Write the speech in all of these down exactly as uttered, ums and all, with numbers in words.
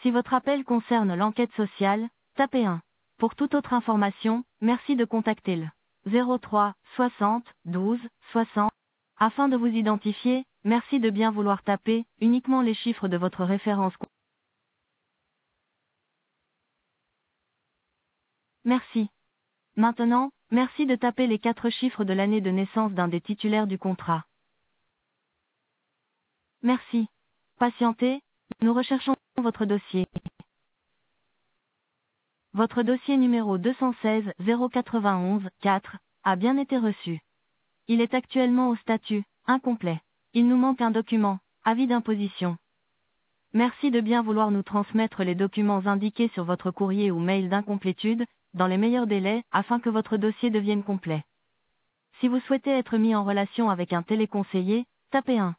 Si votre appel concerne l'enquête sociale, tapez un. Pour toute autre information, merci de contacter le zéro trois soixante douze soixante. Afin de vous identifier, merci de bien vouloir taper uniquement les chiffres de votre référence. Merci. Maintenant, merci de taper les quatre chiffres de l'année de naissance d'un des titulaires du contrat. Merci. Patientez, nous recherchons votre dossier. Votre dossier numéro deux cent seize zéro quatre-vingt-onze quatre a bien été reçu. Il est actuellement au statut incomplet. Il nous manque un document, avis d'imposition. Merci de bien vouloir nous transmettre les documents indiqués sur votre courrier ou mail d'incomplétude, dans les meilleurs délais, afin que votre dossier devienne complet. Si vous souhaitez être mis en relation avec un téléconseiller, tapez un.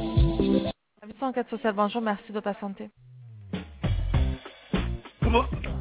Enquête sociale, bonjour, merci de patienter. Comment